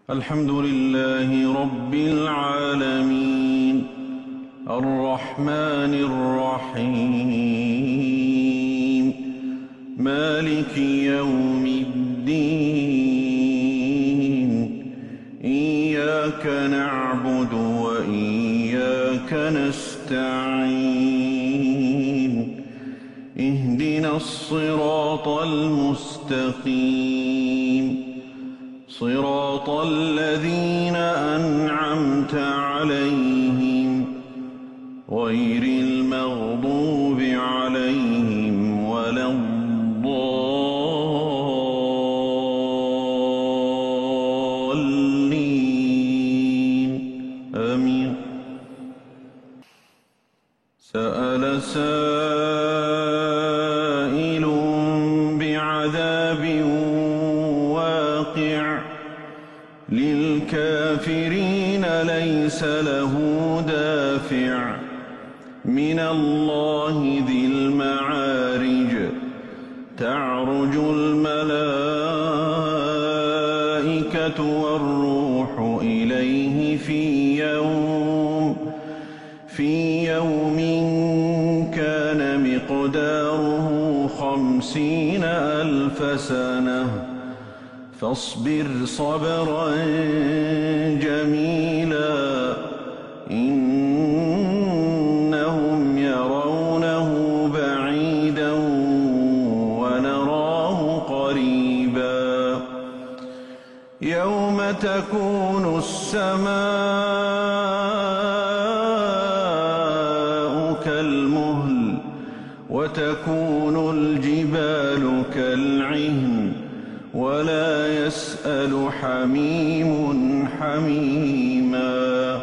الحمد لله رب العالمين الرحمن الرحيم مالك يوم الدين إياك نعبد وإياك نستعين اهدنا الصراط المستقيم صراط الذين أنعمت عليهم غير المغضوب عليهم ولا الضالين آمين. سأل سائل بعذاب واقع للكافرين ليس له دافع من الله ذي المعارج تعرج الملائكة والروح إليه في يوم كان مقداره 50,000 سنة فاصبر صبرا جميلا إنهم يرونه بعيدا ونراه قريبا يوم تكون السماء كالمهل وتكون الجبال كالعهن ولا يسأل حميم حميما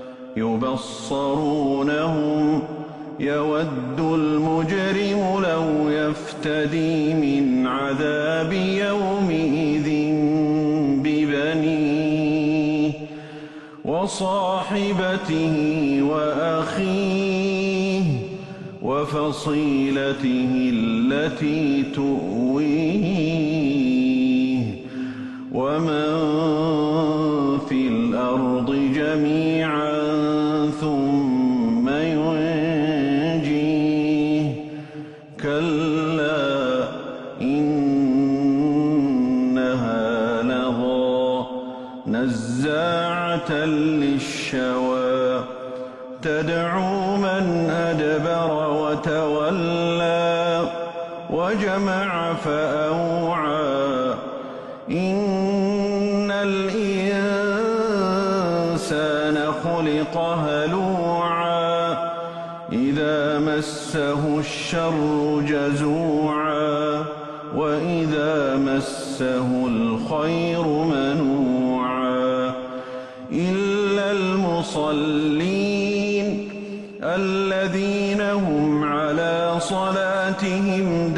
يبصرونهم يود المجرم لو يفتدي من عذاب يومئذ ببنيه وصاحبته وأخيه وفصيلته التي تؤويه ومن في الأرض جميعا ثم ينجيه كلا إنها لظى نزاعة للشوى تدعو من أدبر وتولى وجمع فأوعى إن الإنسان خلق هلوعا إذا مسه الشر جزوعا وإذا مسه الخير منوعا إلا المصلين الذين هم على صلاتهم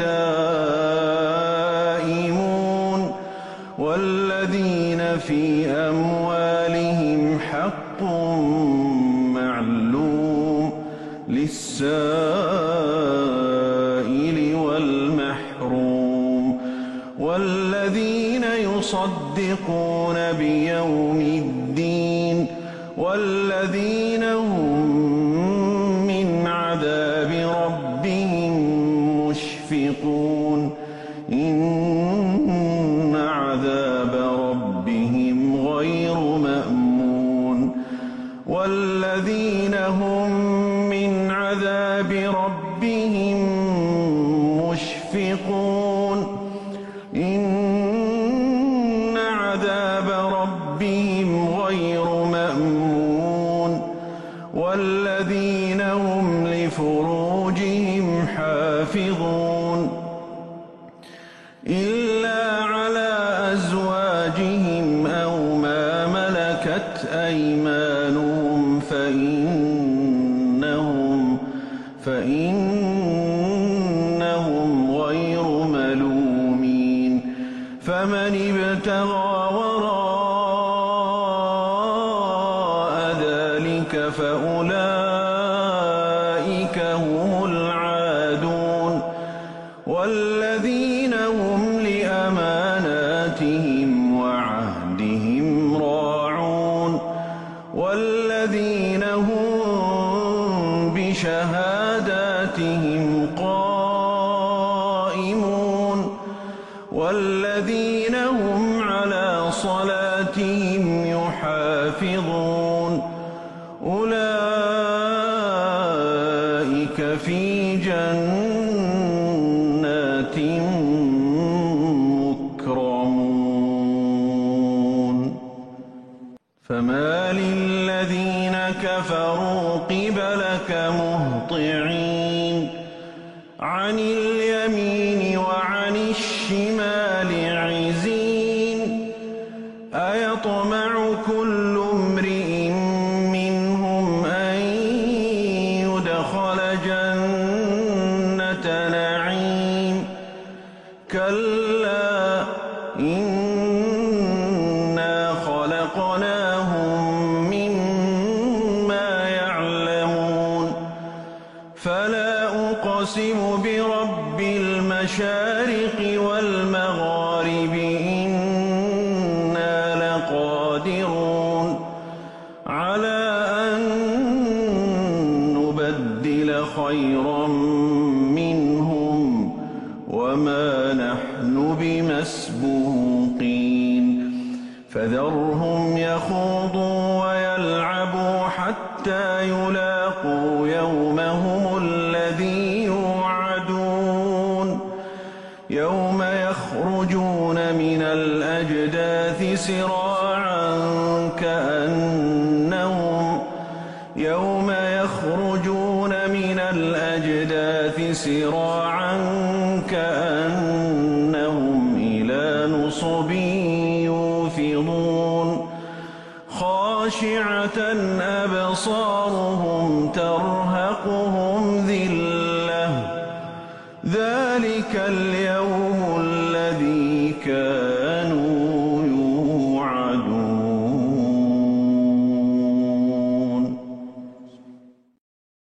دائمون والذين في أموالهم حق معلوم للسائل والمحروم والذين يصدقون بيوم الدين والذين هم من عذاب ربهم مشفقون إن عذاب ربهم غير مأمون والذين هم من عذاب ربهم مشفقون إن عذاب ربهم غير مأمون والذين هم لفروجهم حافظون إلا على أزواجهم أو ما ملكت أيمانهم فإنهم غير ملومين فمن ابتغى وراء ذلك فأولئك هم العادون والذين هم لأماناتهم وعهدهم راعون صلاتهم يحافظون أولئك في جنات مكرمون فما للذين كفروا قبلك مهطعين عن اليمين وعن الشمال عزين أيطمع كل امرئ منهم أن يدخل جنة نعيم كلا إنا خلقناهم مما يعلمون فلا أقسم برب المشارق والمغارب إنا لقادرون على أن نبدل خيرا منهم وما نحن بمسبوقين فذرهم يخوضوا ويلعبوا حتى يلاقوا يومهم الذي يوعدون يوم يخرجون من الأجداث سراعا كأنهم إلى نصب يوفضون خاشعة أبصارهم ترهقهم ذلة ذلك اليوم الذي كان